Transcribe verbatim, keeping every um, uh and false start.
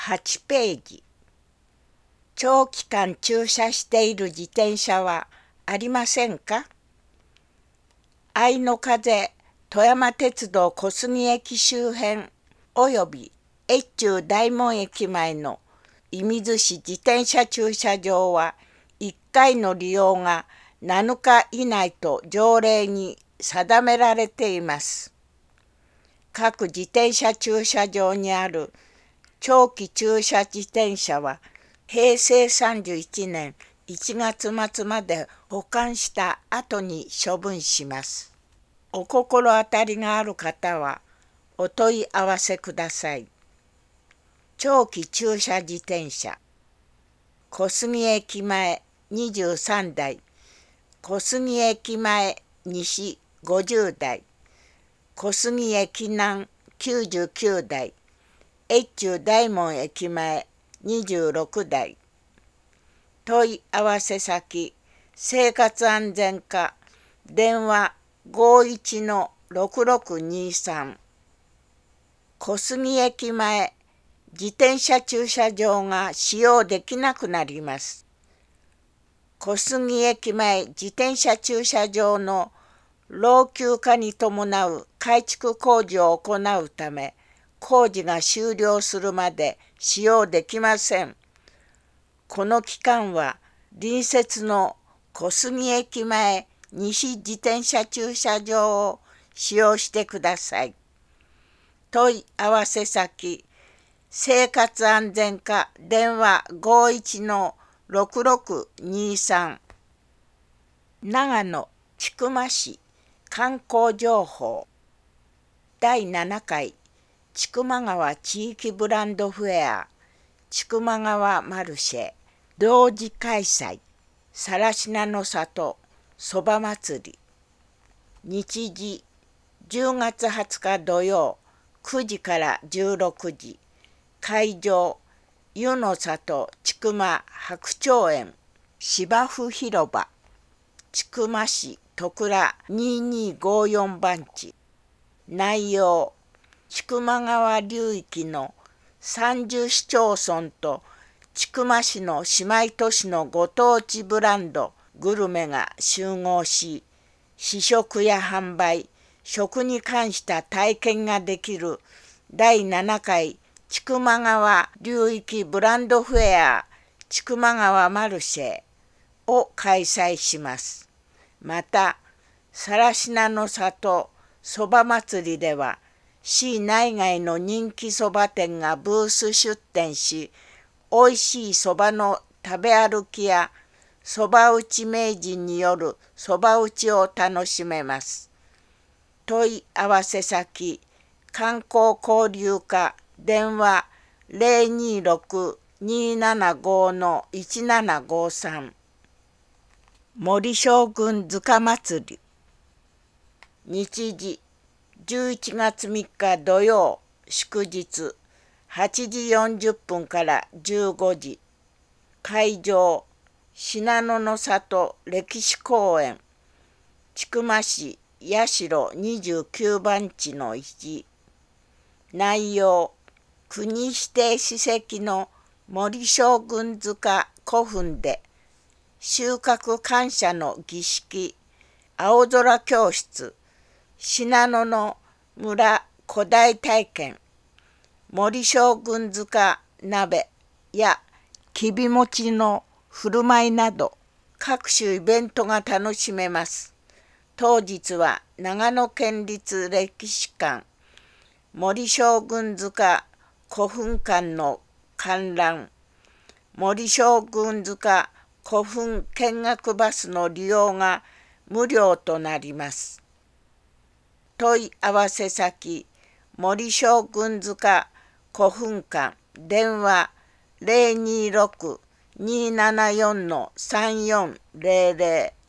はちページ。長期間駐車している自転車はありませんか？愛の風富山鉄道小杉駅周辺および越中大門駅前の射水市自転車駐車場はいっかいの利用がなのか以内と条例に定められています。各自転車駐車場にある長期駐車自転車はへいせいさんじゅういちねんいちがつ末まで保管した後に処分します。お心当たりがある方はお問い合わせください。長期駐車自転車小杉駅前にじゅうさんだい、小杉駅前西ごじゅうだい、小杉駅南きゅうじゅうきゅうだい、越中大門駅前にじゅうろくだい。問い合わせ先生活安全課電話 ごーいちのろくろくにさん。小杉駅前自転車駐車場が使用できなくなります。小杉駅前自転車駐車場の老朽化に伴う改築工事を行うため、工事が終了するまで使用できません。この期間は隣接の小杉駅前西自転車駐車場を使用してください。問い合わせ先生活安全課電話 ごーいちのろくろくにさん。長野千曲市観光情報だいななかい千曲川地域ブランドフェア千曲川マルシェ同時開催更科の里そば祭り日時じゅうがつはつか土曜くじからじゅうろくじ会場湯の里千曲白鳥園芝生広場千曲市戸倉にーにーごーよん番地内容千曲川流域のさんじゅうしちょうそんと千曲市の姉妹都市のご当地ブランドグルメが集合し試食や販売食に関した体験ができるだいななかい千曲川流域ブランドフェア千曲川マルシェを開催します。また更科の里そば祭りでは市内外の人気そば店がブース出店し、おいしいそばの食べ歩きやそば打ち名人によるそば打ちを楽しめます。問い合わせ先観光交流課電話 ぜろにーろく にーななごーのいちななごーさん。森将軍塚祭り日時じゅういちがつみっか土曜祝日はちじよんじゅっぷんからじゅうごじ会場信濃の里歴史公園千曲市八代にじゅうきゅう番地のいち内容国指定史跡の森将軍塚古墳で収穫感謝の儀式青空教室信濃の村古代体験森将軍塚鍋やきび餅の振る舞いなど各種イベントが楽しめます。当日は長野県立歴史館森将軍塚古墳館の観覧森将軍塚古墳見学バスの利用が無料となります。問い合わせ先森将軍塚古墳館電話 ぜろにーろく にーななよんのさんよんぜろぜろ